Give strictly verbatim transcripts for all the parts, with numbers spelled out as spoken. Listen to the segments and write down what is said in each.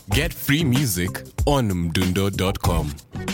Get free music on mdundo dot com.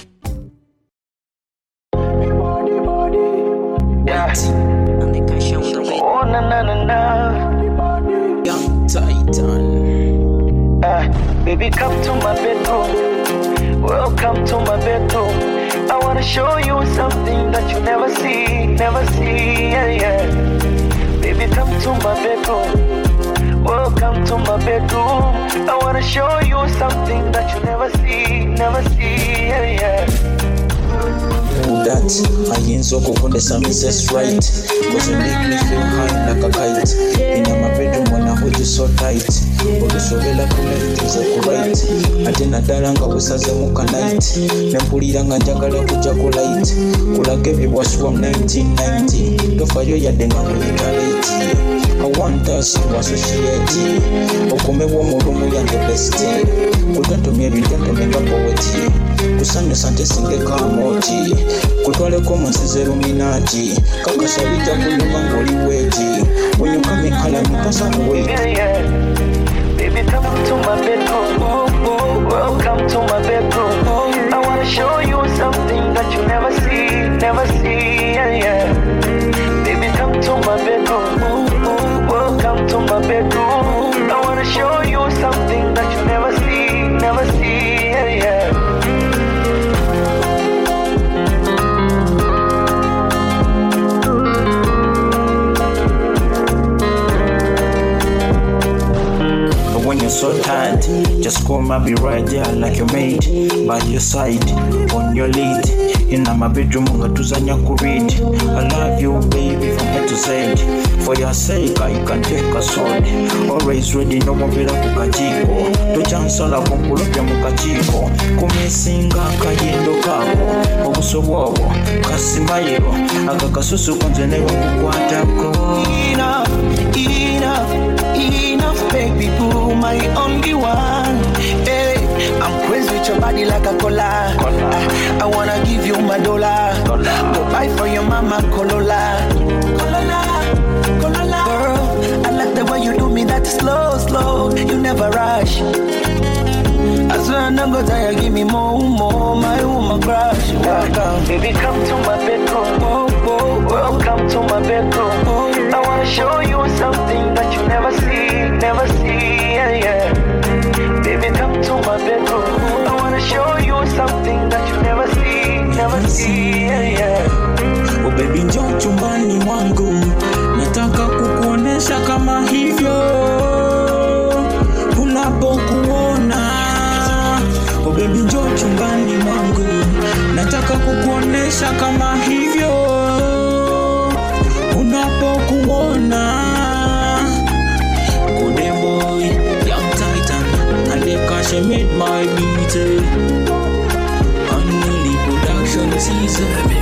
Yeah. And they can show the way. Oh, na na na na. Young Titan. Uh, baby, come to my bedroom. Welcome to my bedroom. I wanna show you something that you never see, never see. Yeah, yeah. Baby, come to my bedroom. Welcome to my bedroom. I wanna show you something that you never see, never see. Yeah, yeah. That I ain't so confident some is right. Cause you make me feel high like a kite. In my bedroom when I hold you so tight. But you so well up in things are right. I didn't daranga was as a mocha night. Napuliranga jagala kujako light. Kula gave was from nineteen ninety. The fire ya denga kulitaliti. I want us to associate. Okome wo murumu ya the best. Kutanto meri tanto mega poverty. Kusanya sante singe kamoti. Kutwale kwa mwansize ruminati. Kaka shabita kunyuma ngoli weji. When you come in color me pass away. Yeah, yeah. Baby, come to my bedroom. Oh, oh, welcome to my bedroom. Oh, I wanna show you something that you never see, never see. Yeah, yeah. Baby, come to my bedroom. Oh, oh, welcome to my bedroom. I wanna show you something that you never see, never see. Yeah, yeah. When you're so tired, just come and be right there like your mate by your side, on your lead. In my bedroom, I'm gonna read. I love you, baby, from head to Z. For your sake, I can take a sword. Always ready, no one will have a chico. To chance on a conclusion, Mukachiko. Come singa, Kayendo Kako. Obuso Wobo, Kasimayo. Akakasusu Konzenewa Kukwatako. Enough, enough, enough, baby boo, my only one. Hey, I'm crazy with your body like a cola. I, I wanna give you my dollar. Go buy for your mama Corolla. Corolla, Corolla. Girl, I like the way you do me that slow, slow. You never rush. I swear I'm not gonna tire, give me more, more, my woman crush. Welcome, baby, come to my bedroom. Oh, oh, welcome to my bedroom. Oh, I wanna show you something that you never see, never see. Yeah, yeah. Baby, come to my bedroom. I wanna show you something that you never see, never see. Yeah, yeah. Oh baby, njoo chumbani mwangu. Nataka kukuonesha kama hivyo unapokuona. Oh baby, njoo chumbani mwangu. Nataka kukuonesha kama hivyo unapokuona. Good boy, young Titan, and the cash made my beauty. Unruly production season.